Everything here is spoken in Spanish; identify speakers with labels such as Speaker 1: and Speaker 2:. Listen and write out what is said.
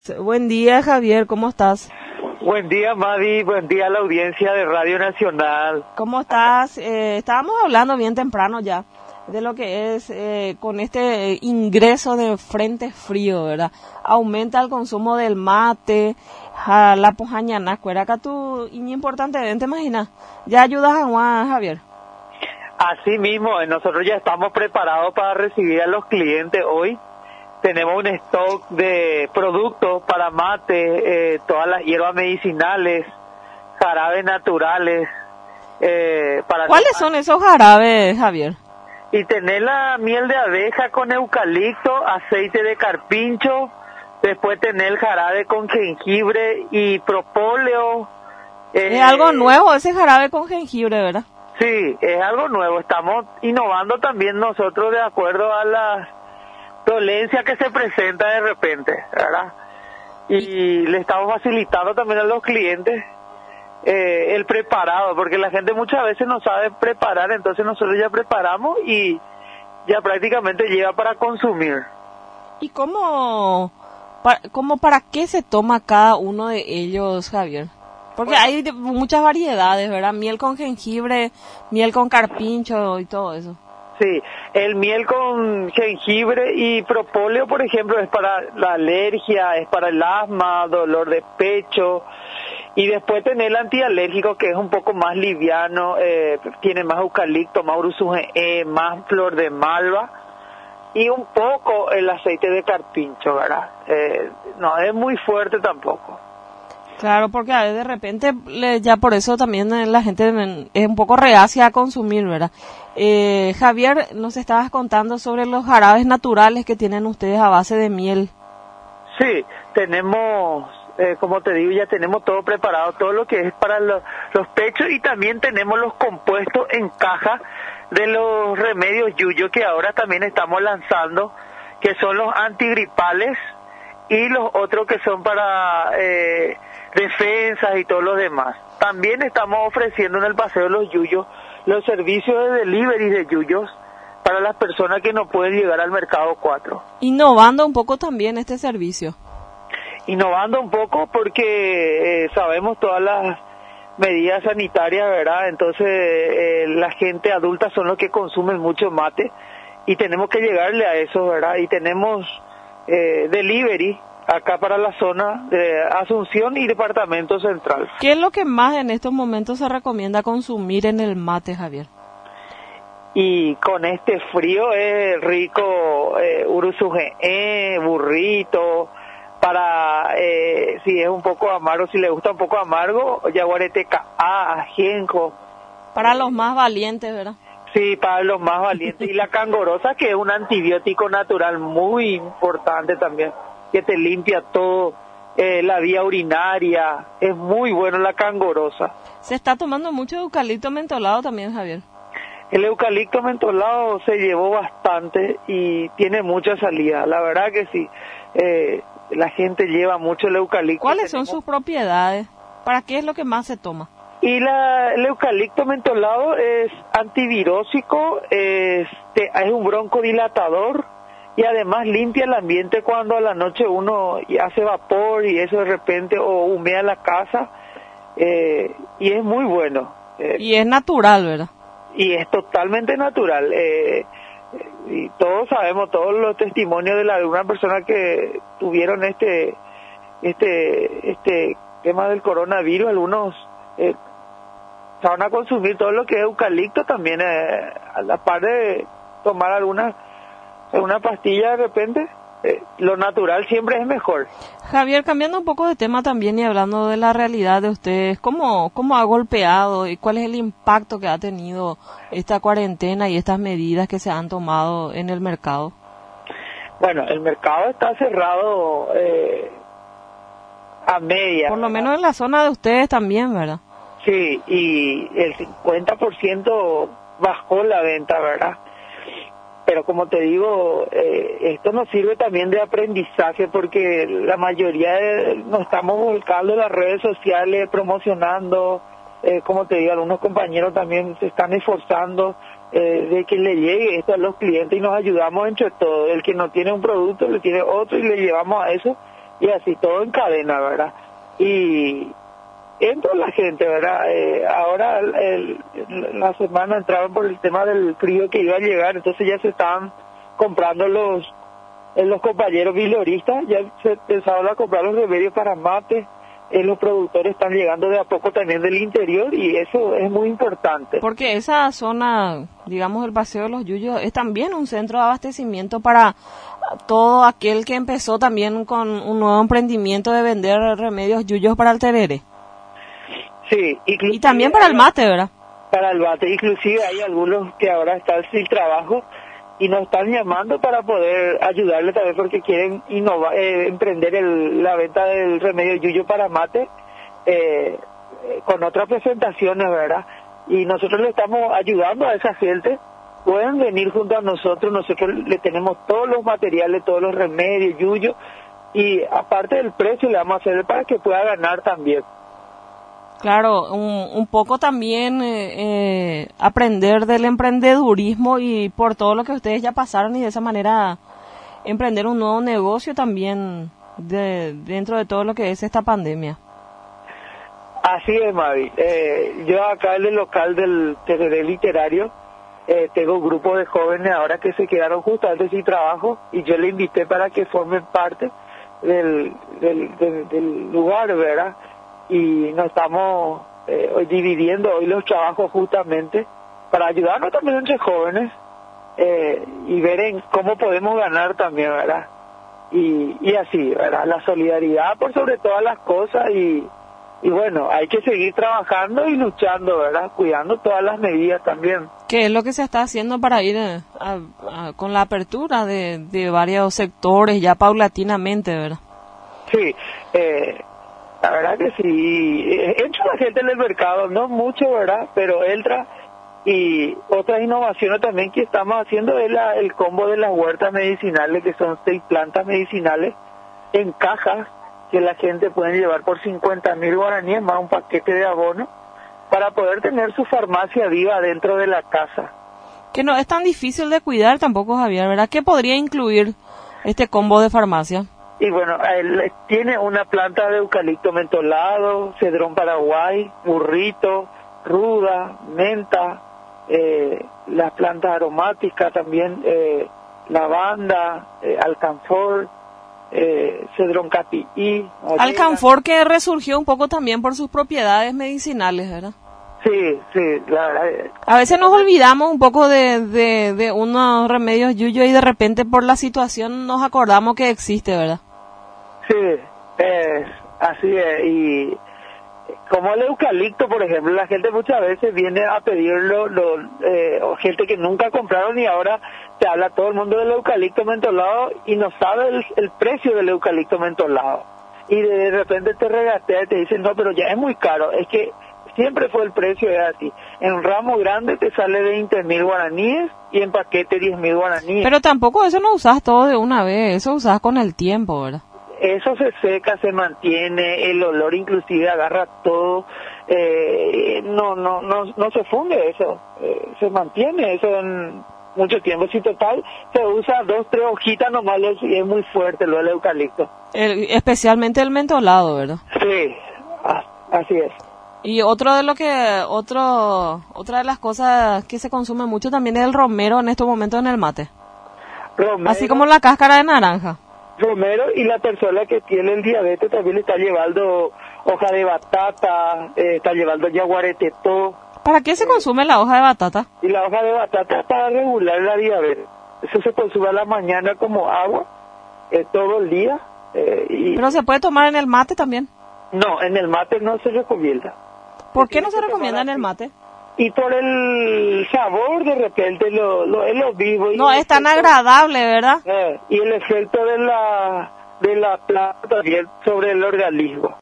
Speaker 1: Buen día, Javier, ¿cómo estás?
Speaker 2: Buen día, Madi. Buen día a la audiencia de Radio Nacional.
Speaker 1: ¿Cómo estás? Estábamos hablando bien temprano ya de lo que es con este ingreso de frente frío, ¿verdad? Aumenta el consumo del mate, la pojañana, cuera acá tú, y importante, ¿te imaginas? ¿Ya ayudas a Juan, Javier?
Speaker 2: Así mismo, nosotros ya estamos preparados para recibir a los clientes hoy. Tenemos un stock de productos para mate, todas las hierbas medicinales, jarabes naturales.
Speaker 1: ¿Cuáles son esos jarabes, Javier?
Speaker 2: Y tener la miel de abeja con eucalipto, aceite de carpincho, después tener el jarabe con jengibre y propóleo.
Speaker 1: Es algo nuevo ese jarabe con jengibre, ¿verdad?
Speaker 2: Sí, es algo nuevo. Estamos innovando también nosotros de acuerdo a las dolencia que se presenta de repente, ¿verdad? Y le estamos facilitando también a los clientes el preparado, porque la gente muchas veces no sabe preparar, entonces nosotros ya preparamos y ya prácticamente llega para consumir.
Speaker 1: ¿Y cómo para qué se toma cada uno de ellos, Javier? Porque hay muchas variedades, ¿verdad? Miel con jengibre, miel con carpincho y todo eso.
Speaker 2: Sí, el miel con jengibre y propóleo, por ejemplo, es para la alergia, es para el asma, dolor de pecho. Y después tener el antialérgico, que es un poco más liviano, tiene más eucalipto, más urusugé, más flor de malva. Y un poco el aceite de carpincho, ¿verdad? No es muy fuerte tampoco.
Speaker 1: Claro, porque a veces de repente ya por eso también la gente es un poco reacia a consumir, ¿verdad? Javier, nos estabas contando sobre los jarabes naturales que tienen ustedes a base de miel.
Speaker 2: Sí, tenemos, como te digo, ya tenemos todo preparado, todo lo que es para los pechos, y también tenemos los compuestos en caja de los remedios Yuyo que ahora también estamos lanzando, que son los antigripales y los otros que son para defensas y todos los demás. También estamos ofreciendo en el Paseo de los Yuyos los servicios de delivery de yuyos para las personas que no pueden llegar al Mercado 4.
Speaker 1: Innovando un poco también este servicio.
Speaker 2: Innovando un poco porque sabemos todas las medidas sanitarias, ¿verdad? Entonces la gente adulta son los que consumen mucho mate y tenemos que llegarle a eso, ¿verdad? Y tenemos delivery acá para la zona de Asunción y Departamento Central.
Speaker 1: ¿Qué es lo que más en estos momentos se recomienda consumir en el mate, Javier?
Speaker 2: Y con este frío es rico urusugé, burrito, para si es un poco amargo, si le gusta un poco amargo, yaguareteca, ajenjo.
Speaker 1: Para los más valientes, ¿verdad?
Speaker 2: Sí, para los más valientes. Y la cangorosa, que es un antibiótico natural muy importante también, que te limpia todo, la vía urinaria. Es muy bueno la cangorosa.
Speaker 1: Se está tomando mucho eucalipto mentolado también, Javier.
Speaker 2: El eucalipto mentolado se llevó bastante y tiene mucha salida, la verdad que sí. La gente lleva mucho el eucalipto.
Speaker 1: ¿Cuáles son sus propiedades? ¿Para qué es lo que más se toma?
Speaker 2: Y el eucalipto mentolado es antivirósico, es un broncodilatador y además limpia el ambiente cuando a la noche uno hace vapor y eso de repente o humea la casa, y es muy bueno.
Speaker 1: Y es natural, ¿verdad?
Speaker 2: Y es totalmente natural. Y todos sabemos, todos los testimonios de alguna persona que tuvieron este tema del coronavirus, algunos van a consumir todo lo que es eucalipto también, a la par de tomar alguna pastilla de repente. Lo natural siempre es mejor.
Speaker 1: Javier, cambiando un poco de tema también y hablando de la realidad de ustedes, ¿cómo ha golpeado y cuál es el impacto que ha tenido esta cuarentena y estas medidas que se han tomado en el mercado?
Speaker 2: Bueno, el mercado está cerrado a media.
Speaker 1: Por lo menos en la zona de ustedes también, ¿verdad?
Speaker 2: Sí, y el 50% bajó la venta, ¿verdad? Pero como te digo, esto nos sirve también de aprendizaje porque la mayoría nos estamos volcando en las redes sociales, promocionando, como te digo, algunos compañeros también se están esforzando de que le llegue esto a los clientes y nos ayudamos entre todos. El que no tiene un producto, le tiene otro y le llevamos a eso y así todo en cadena, ¿verdad? Y entra la gente, ¿verdad? Ahora la semana entraban por el tema del frío que iba a llegar, entonces ya se estaban comprando los compañeros viloristas, ya se pensaban a comprar los remedios para mate. Los productores están llegando de a poco también del interior y eso es muy importante.
Speaker 1: Porque esa zona, digamos el Paseo de los Yuyos, es también un centro de abastecimiento para todo aquel que empezó también con un nuevo emprendimiento de vender remedios yuyos para el tereré.
Speaker 2: Sí,
Speaker 1: y también para el mate, ¿verdad?
Speaker 2: Para el mate, inclusive hay algunos que ahora están sin trabajo y nos están llamando para poder ayudarles también porque quieren innovar, emprender la venta del remedio yuyo para mate con otras presentaciones, ¿verdad? Y nosotros le estamos ayudando a esa gente. Pueden venir junto a nosotros le tenemos todos los materiales, todos los remedios, yuyo, y aparte del precio le vamos a hacer para que pueda ganar también.
Speaker 1: Claro, un poco también aprender del emprendedurismo y por todo lo que ustedes ya pasaron y de esa manera emprender un nuevo negocio también dentro de todo lo que es esta pandemia.
Speaker 2: Así es, Mavi. Yo acá en el local del tereré literario tengo un grupo de jóvenes ahora que se quedaron justamente sin trabajo y yo les invité para que formen parte del lugar, ¿verdad? Y nos estamos hoy dividiendo hoy los trabajos justamente para ayudarnos también entre jóvenes y ver en cómo podemos ganar también, ¿verdad? Y así, ¿verdad? La solidaridad por sobre todas las cosas y bueno, hay que seguir trabajando y luchando, ¿verdad? Cuidando todas las medidas también.
Speaker 1: ¿Qué es lo que se está haciendo para ir con la apertura de varios sectores ya paulatinamente, verdad?
Speaker 2: Sí, la verdad que sí, entra la gente en el mercado, no mucho, ¿verdad? Pero entra y otras innovaciones también que estamos haciendo es el combo de las huertas medicinales, que son 6 plantas medicinales en cajas que la gente puede llevar por 50.000 guaraníes más un paquete de abono para poder tener su farmacia viva dentro de la casa.
Speaker 1: Que no es tan difícil de cuidar tampoco, Javier, ¿verdad? ¿Qué podría incluir este combo de farmacia?
Speaker 2: Y bueno, tiene una planta de eucalipto mentolado, cedrón paraguay, burrito, ruda, menta, las plantas aromáticas también, lavanda, alcanfor, cedrón capií.
Speaker 1: Alcanfor que resurgió un poco también por sus propiedades medicinales, ¿verdad?
Speaker 2: Sí, la verdad.
Speaker 1: A veces nos olvidamos un poco de unos remedios yuyo y de repente por la situación nos acordamos que existe, ¿verdad?
Speaker 2: Sí, así es. Y como el eucalipto, por ejemplo, la gente muchas veces viene a pedirlo, gente que nunca compraron y ahora te habla todo el mundo del eucalipto mentolado y no sabe el precio del eucalipto mentolado. Y de repente te regatea y te dicen, no, pero ya es muy caro. Es que siempre fue el precio, es así. En un ramo grande te sale 20.000 guaraníes y en paquete 10.000 guaraníes.
Speaker 1: Pero tampoco eso no usás todo de una vez, eso usás con el tiempo, ¿verdad?
Speaker 2: Eso se seca, se mantiene, el olor inclusive agarra todo, no se funde eso, se mantiene eso en mucho tiempo. Si total se usa 2, 3 hojitas nomás y es muy fuerte lo del eucalipto.
Speaker 1: Especialmente el mentolado, ¿verdad?
Speaker 2: Sí, así es.
Speaker 1: Y otra de las cosas que se consume mucho también es el romero en estos momentos en el mate.
Speaker 2: Romero,
Speaker 1: así como la cáscara de naranja.
Speaker 2: Romero, y la persona que tiene el diabetes también está llevando hoja de batata, está llevando yaguaretetó.
Speaker 1: ¿Para qué se consume la hoja de batata?
Speaker 2: Y la hoja de batata es para regular la diabetes. Eso se consume a la mañana como agua, todo el día.
Speaker 1: ¿Pero se puede tomar en el mate también?
Speaker 2: No, en el mate no se recomienda.
Speaker 1: ¿Por qué no se recomienda en el mate?
Speaker 2: Y por el sabor, de repente, lo vivo.
Speaker 1: No es tan agradable, ¿verdad?
Speaker 2: Y el efecto de la planta también sobre el organismo.